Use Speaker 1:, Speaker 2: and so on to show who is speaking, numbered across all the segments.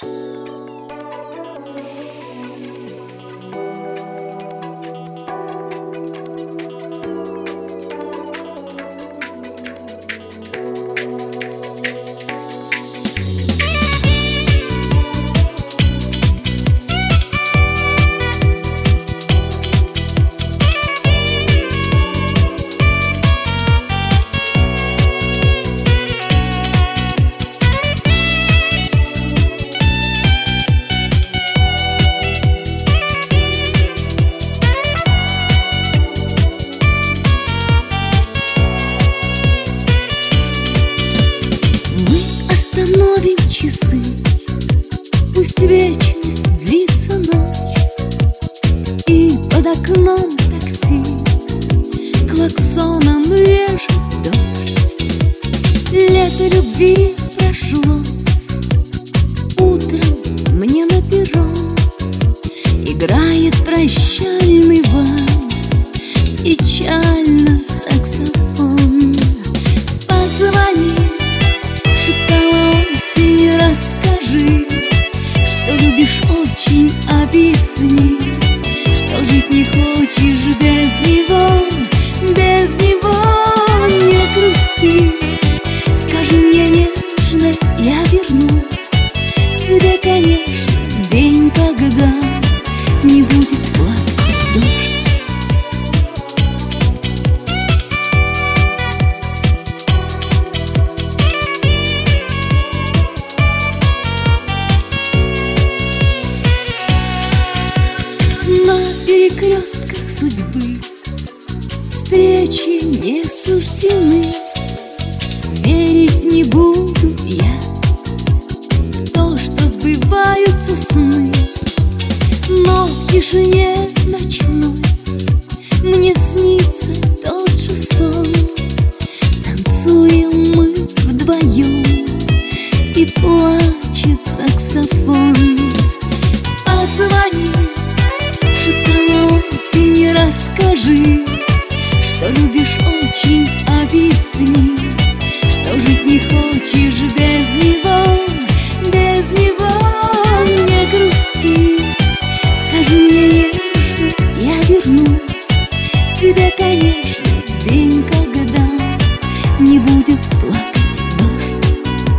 Speaker 1: Остановим часы, пусть вечность длится ночь, и под окном такси клаксоном режет дождь. Лето любви прошло, утром мне на перрон играет прощальный вальс, печально саксофон. Позвони, расскажи, что любишь очень, объясни, что жить не хочешь без него, без него. Не грусти, скажи мне нежно, я вернусь к тебе, конечно, в день, когда не будет плакать дождь. На перекрестках судьбы встречи не суждены. Верить не буду я в то, что сбываются сны, но в тишине ночной мне снится тот же сон. Танцуем мы вдвоем, и плачет саксофон. Позвони, шептала осень, расскажи, что любишь очень, объясни, что жить не хочешь без него, без него. Не грусти, скажи мне нежно, я вернусь к тебе, конечно, в день, когда не будет плакать дождь.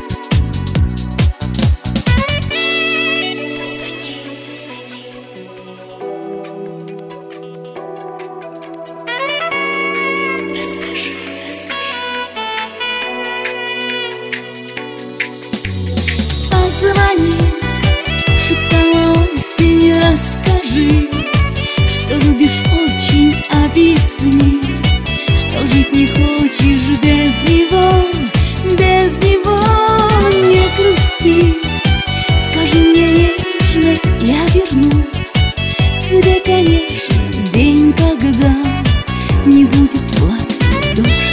Speaker 1: Позвони, шептала осень, расскажи, что любишь очень, объясни, что жить не хочешь без него, без него. Не грусти, скажи мне нежно, я вернусь к тебе, конечно, в день, когда не будет плакать дождь.